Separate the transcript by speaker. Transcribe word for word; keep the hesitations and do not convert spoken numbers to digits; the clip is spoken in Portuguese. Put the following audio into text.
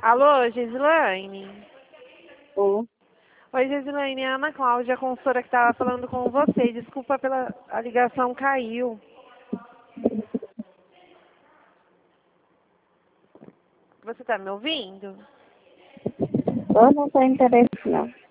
Speaker 1: Alô, Gislaine?
Speaker 2: Sim.
Speaker 1: Oi, Gislaine, é a Ana Cláudia, a consultora que estava falando com você. Desculpa pela a ligação caiu. Você está me ouvindo?
Speaker 2: Eu não tenho interesse, não.